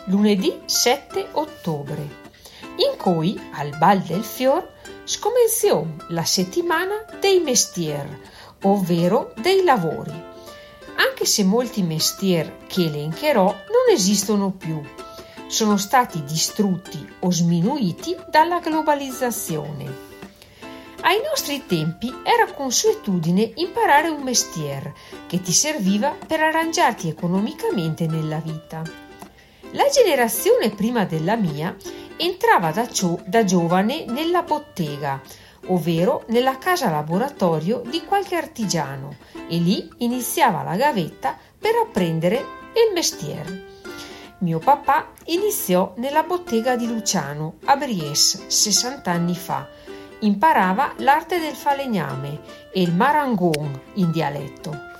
lunedì 7 ottobre, in cui al Bal del Fior scominciò la settimana dei mestieri, ovvero dei lavori, anche se molti mestieri che elencherò non esistono più, sono stati distrutti o sminuiti dalla globalizzazione. Ai nostri tempi era consuetudine imparare un mestiere che ti serviva per arrangiarti economicamente nella vita. La generazione prima della mia entrava da giovane nella bottega, ovvero nella casa laboratorio di qualche artigiano, e lì iniziava la gavetta per apprendere il mestiere. Mio papà iniziò nella bottega di Luciano a Bries 60 anni fa. Imparava l'arte del falegname e il marangon in dialetto.